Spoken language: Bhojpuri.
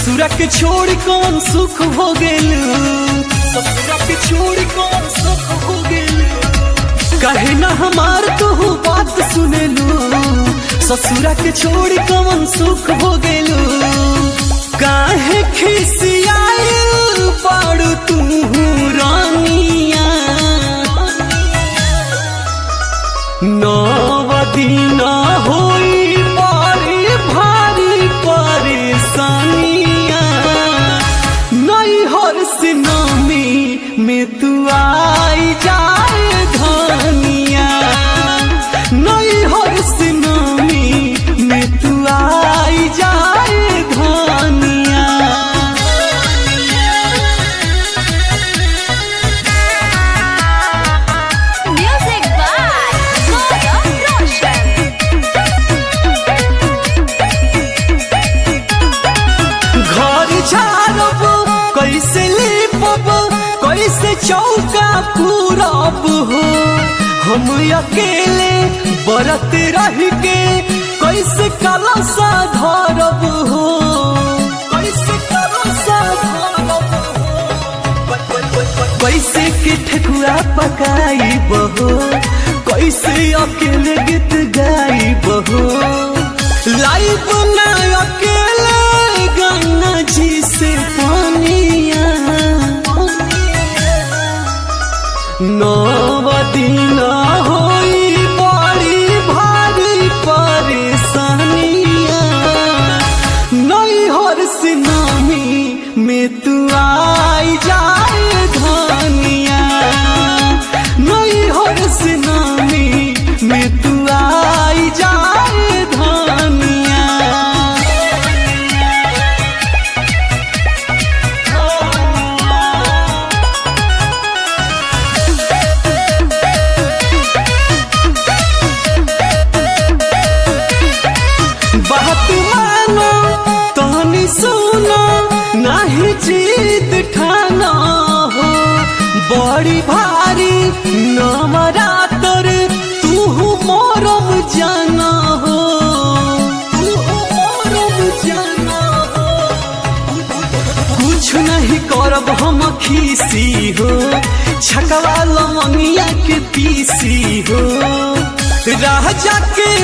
ससुरा के छोड़ी कौन सुख हो गेलू, ससुरा के छोड़ी कौन सुख हो गेलू। कहे ना हमार तू बात सुनेलू, ससुरा के छोड़ी कौन सुख हो गेलू। काहे खिसियाइल बाड़ू तू रानिया, नौ दिन होई बड़ी भारी परेशानिया। नैहर से नामी में तू आई जाए धनिया, नैहर से नामी में तू आई जाए धनिया। Music by Gaurav Roshan. घर झाड़ब कैसे लिपब, कैसे चौका पूरब हो। हम अकेले बरत रह के कैसे कलशा धरब हो, कैसे कलशा धरब हो। कैसे के ठकुआ पकाई बहो, कैसे अकेले गीत गाई बहो। लाइव ना अकेले गंगा जी से पानिया। नौ दिन होई बड़ी भारी परेशानिया। नैहर से नामी में तू आई जाए धनिया, नैहर से नामी में तू आई जाए धनिया। बात मानो तनी सुनो, नाही जीत ठाना हो। बड़ी भारी नवरातर तू मोरम जाना हो, तू मोरम जाना हो। कुछ नहीं करब हम खीसी हो, छकवा लवंगिया के पीसी हो। राजा के